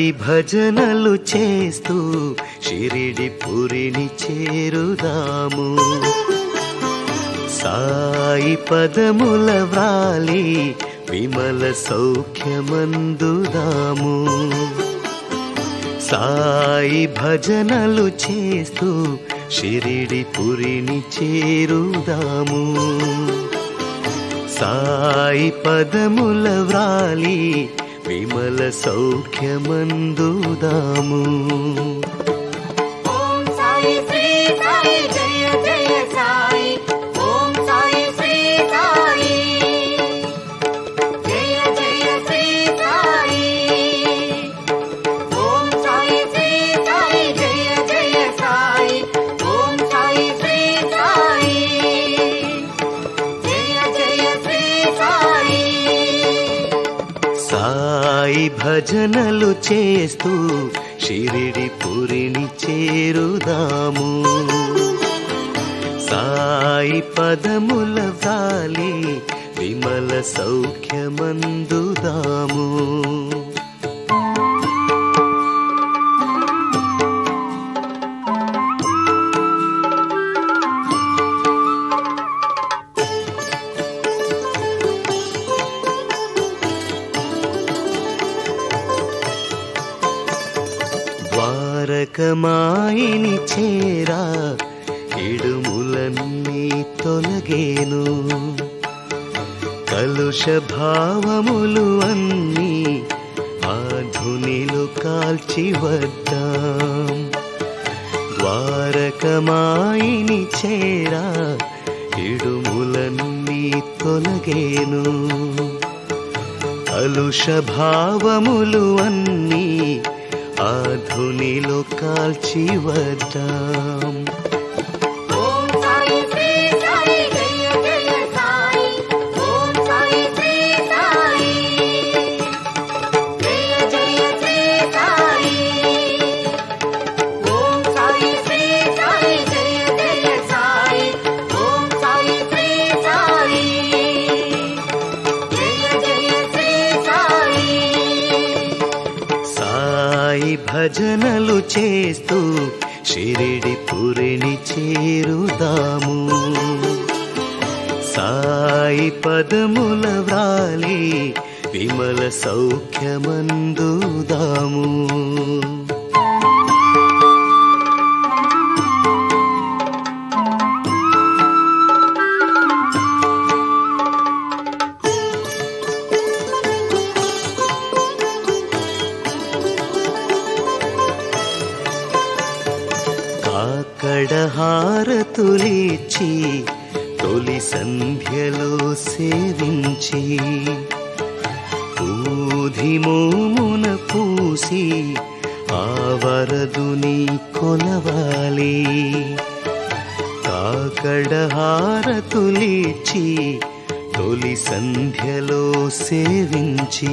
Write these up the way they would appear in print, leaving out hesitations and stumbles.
భజనలు చేస్తూ షిరిడి పురిని చేరుదాము. సాయి పదముల వ్రాలి విమల సౌఖ్యమందుదాము. సాయి భజనలు చేస్తూ షిరిడి పురిని చేరుదాము. సాయి పదముల వ్రాలి విమల సౌఖ్యమందుదాము. ఓం సాయి శ్రీ సాయి జయ జయ సాయి. ఓం సాయి శ్రీ సాయి జయ జయ శ్రీ సాయి. ఓం సాయి శ్రీ సాయి జయ జయ సాయి. ఓం సాయి శ్రీ సాయి జయ జయ శ్రీ సాయి. సాయి భజనలు చేస్తూ షిరిడి పురిని చేరుదాము. సాయి పదముల వ్రాలి విమల సౌఖ్యమందుదాము. ద్వారకమాయిని చేరా ఇడుములన్నీ తొలగేను. కలుష భావములు అన్నీ ఆధునిలో కాల్చి వద్దాం. ద్వారకమాయిని చేరా ఇడుములన్నీ తొలగేను. కలుష భావములు అన్నీ ఆధునిలో కాల్చి వద్దాం. ఓం సాయి శ్రీ సాయి జయ జయ సాయి. ఓం సాయి శ్రీ సాయి జయ జయ శ్రీ సాయి. ఓం సాయి శ్రీ సాయి జయ జయ సాయి. ఓం సాయి శ్రీ సాయి జయ జయ శ్రీ సాయి. సాయి భజనలు చేస్తూ షిరిడి పురిని చేరుదాము. సాయి పదముల వ్రాలి విమల సౌఖ్యమందుదాము. కాకడ హారతులిచ్చి తొలి సంధ్యలో సేవించి ఊధి మోమున పూసి ఆ వరదుని కొలవాలి. కాకడ హారతులిచ్చి తొలి సంధ్యలో సేవించి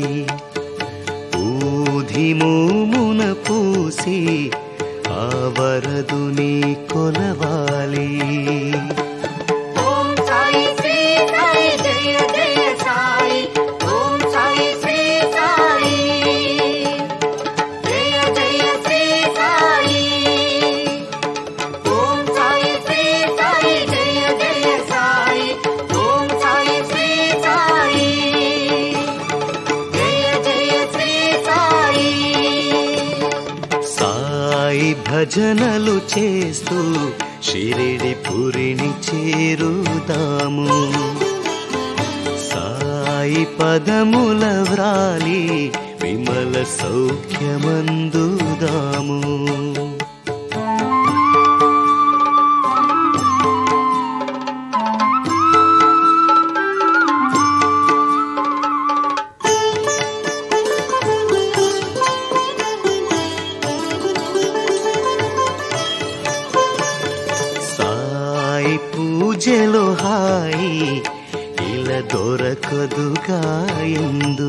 ఊధి మోమున పూసి ఆ వరదుని కొలవాలి. ఓం సాయి శ్రీ సాయి జయ జయ సాయి. ఓం సాయి శ్రీ సాయి జయ జయ శ్రీ సాయి. ఓం సాయి శ్రీ సాయి జయ జయ సాయి. ఓం సాయి శ్రీ సాయి జయ జయ శ్రీ సాయి. సాయి భజనలు చేస్తూ షిరిడి పురిని చేరుదాము. సాయి పదముల వ్రాలి విమల సౌఖ్యమందుదాము. సాయి పూజలో హాయి ఇలా దొరకదుగా ఎందు.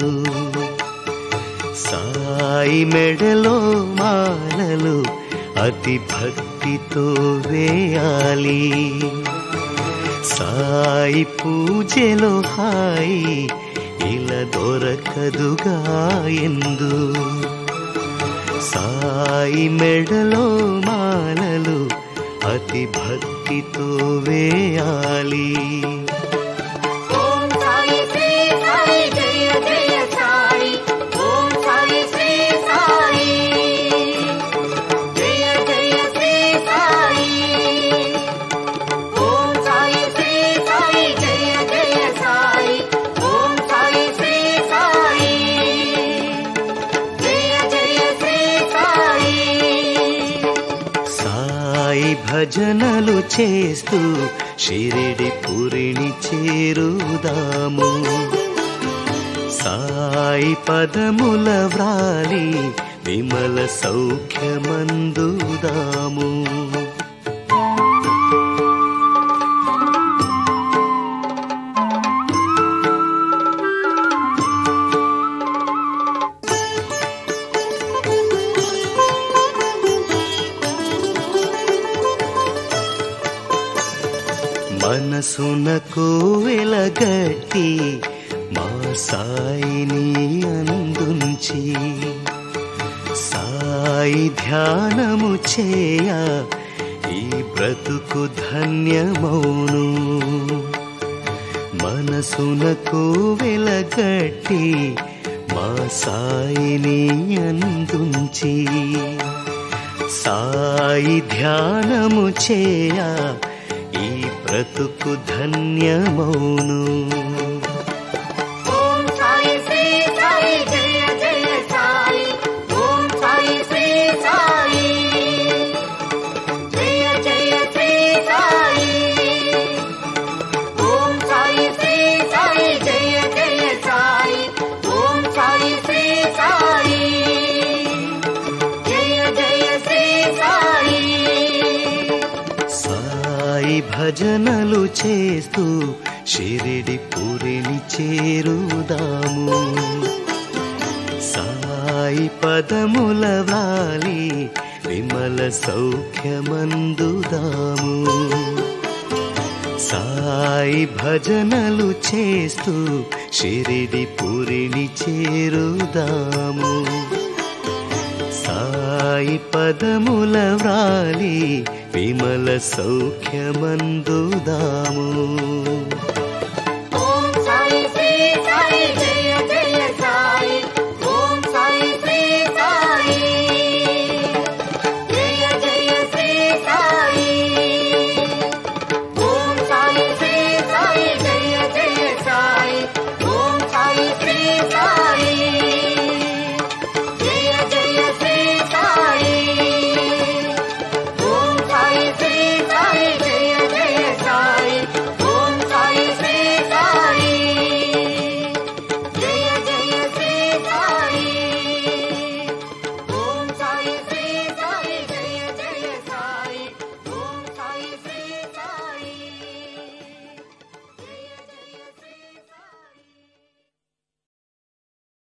సాయి మెడలో మాలలు అతి భక్తితో వేయాలి. సాయి పూజలో హాయి ఇలా దొరకదుగా ఎందు. సాయి మెడలో మాలలు అతి భక్తితో వేయాలి. ఓం సాయి శ్రీ సాయి జయ జయ సాయి. ఓం సాయి శ్రీ సాయి జయ జయ శ్రీ సాయి. ఓం సాయి శ్రీ సాయి జయ జయ సాయి. ఓం సాయి శ్రీ సాయి జయ జయ శ్రీ సాయి. సాయి భజనలు చేస్తూ షిరిడి పురిని చేరుదాము. సాయి పదముల వ్రాలి విమల సౌఖ్యమందుదాము. మనసునకు వెలగట్టి మా సాయిని అందుంచి సాయి ధ్యానము చేయ ఈ బ్రతుకు ధన్యమౌను. మనసునకు వెలగట్టి మా సాయిని అందుంచి సాయి ధ్యానము చేయ ఈ బ్రతుకు ధన్యమౌను. ఓం సాయి శ్రీ సాయి జయ జయ సాయి. ఓం సాయి శ్రీ సాయి జయ జయ శ్రీ సాయి. ఓం సాయి శ్రీ సాయి జయ జయ సాయి. ఓం సాయి శ్రీ సాయి జయ జయ శ్రీ సాయి. సాయి భజనలు చేస్తూ షిరిడి పురిని చేరుదాము. సాయి పదముల వ్రాలి విమల సౌఖ్యమందుదాము. సాయి భజనలు చేస్తూ షిరిడి పురిని చేరుదాము. సాయి పదముల వ్రాలి విమల సౌఖ్యమందుదాము.